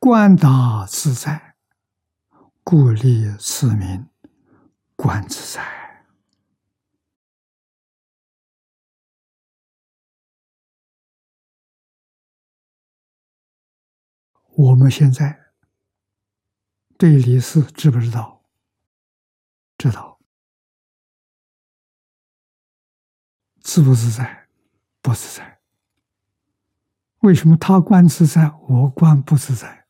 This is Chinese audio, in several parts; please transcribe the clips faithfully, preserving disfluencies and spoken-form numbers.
观大自在，故立此名观自在。我们现在对离事知不知道？知道。自不自在？不自在。为什么他观自在，我观不自在？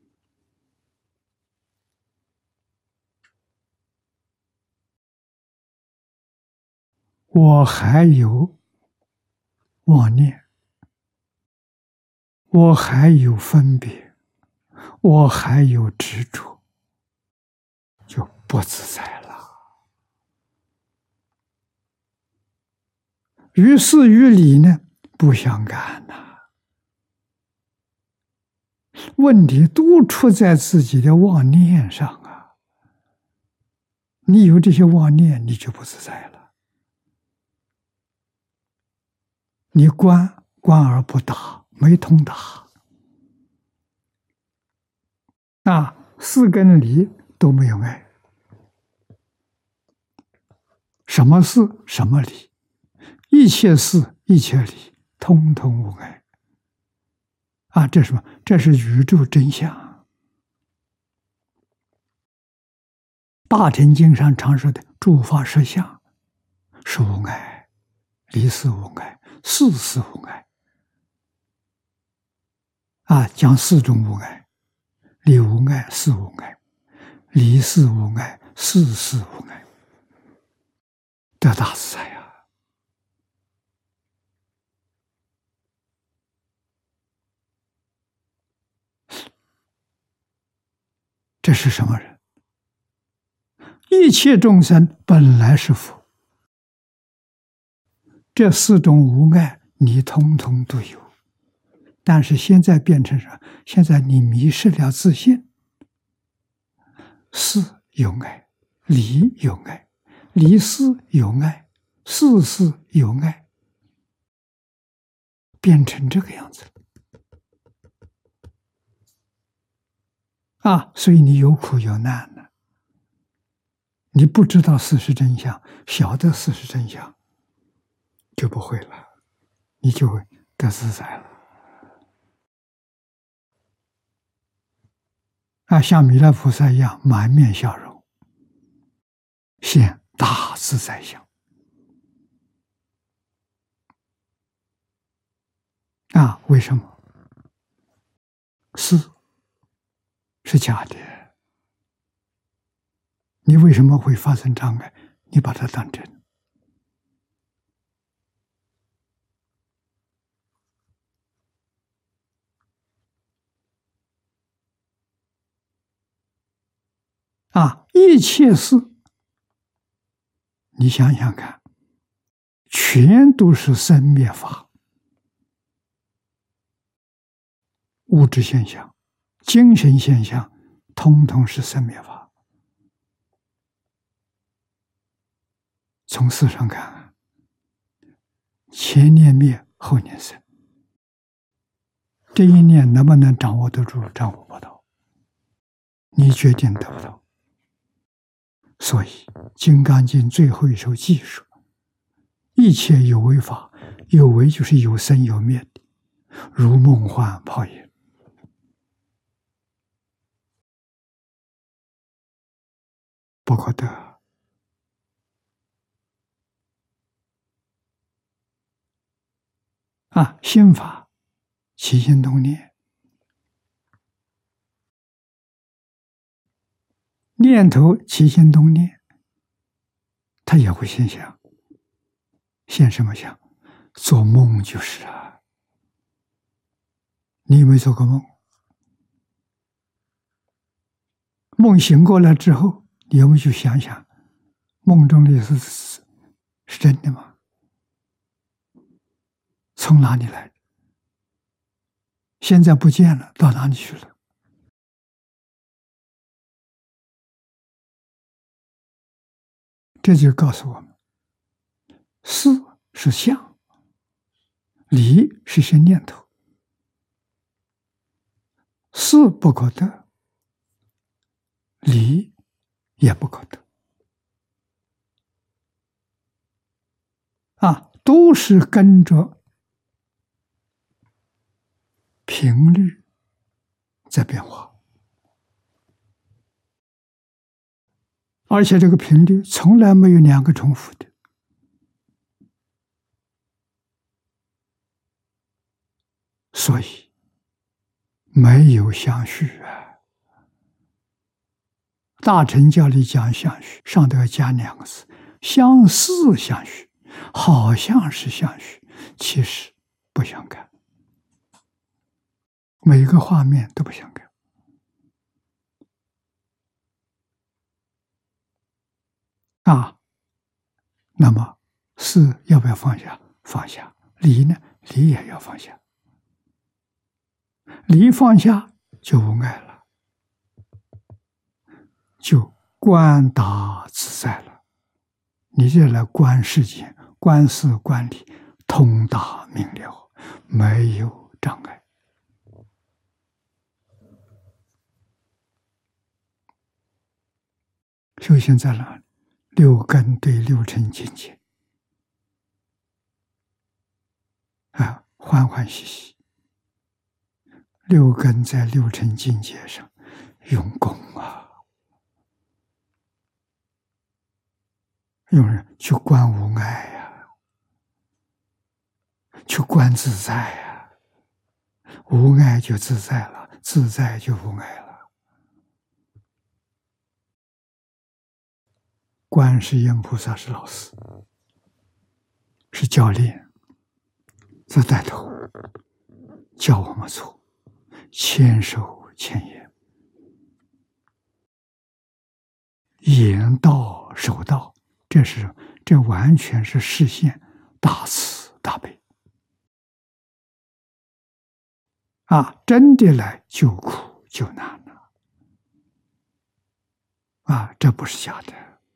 我还有妄念，我还有分别，我还有执着，就不自在了。于事于理呢，不相干呐、啊。问题都出在自己的妄念上啊！你有这些妄念，你就不自在了。你观观而不达，没通达啊，事跟理都没有爱。什么事什么理，一切事一切理，通通无碍啊！这是什么？这是宇宙真相。大乘经上常说的诸法实相是无碍，离事无碍，事事无碍啊！讲四种无碍：理无碍，事无碍，离事无碍，事事无碍，得大自在啊！这是什么人？一切众生本来是佛，这四种无碍你通通都有，但是现在变成什么？现在你迷失了自信。事有碍，理有碍，离事有碍，事事有碍，变成这个样子了啊！所以你有苦有难呢。你不知道事实真相，晓得事实真相，就不会了，你就会得自在了。啊，像弥勒菩萨一样，满面笑容，现大自在相。啊，为什么？事是假的，你为什么会发生障碍？你把它当真。啊，一切事，你想想看，全都是生灭法，物质现象、精神现象，通通是生灭法。从事上看，前念灭，后念生，这一念能不能掌握得住？掌握不到，你决定得不到。所以《金刚经》最后一首偈说：一切有为法，有为就是有生有灭的，如梦幻泡影。不可得。啊，心法起心动念，念头起心动念，它也会现象。现什么相？做梦就是啊。你有没有做过梦？梦醒过来之后，你有没有去想想，梦中的是是是真的吗？从哪里来的？现在不见了，到哪里去了？这就告诉我们，事是相，理是些念头， 事不可得，理也不可得，啊，都是跟着频率在变化，而且这个频率从来没有两个重复的，所以没有相续啊。大乘教里讲相续，上头要加两个字，相似相续，好像是相续，其实不相干，每个画面都不相干啊。那么事要不要放下？放下。理呢？理也要放下。理放下就无碍了，就观达自在了。你这来观世间、观事、观理，通达明了，没有障碍。修行在哪里？六根对六尘境界啊，欢欢喜喜。六根在六尘境界上用功啊，用人去观无碍呀、啊，去观自在呀、啊，无碍就自在了，自在就无碍了。观世音菩萨是老师，是教练，是带头，教我们做，千手千眼，言道守道，这是这完全是实现大慈大悲啊！真的来救苦救难了啊！这不是假的。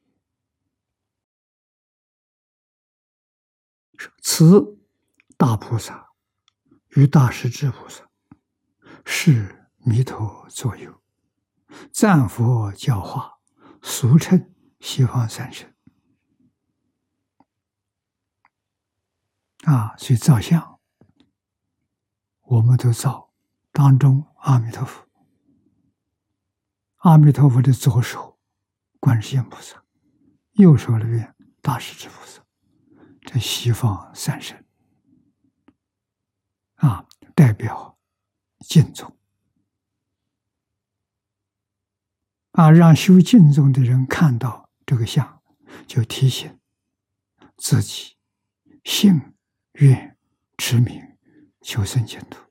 此大菩萨与大势至菩萨是弥陀左右，赞佛教化，俗称西方三圣啊。所以造像，我们都造当中阿弥陀佛，阿弥陀佛的左手观世音菩萨，右手里面大势至菩萨，这西方三圣啊，代表敬重啊，让修敬重的人看到这个像，就提醒自己信愿持名求生净土。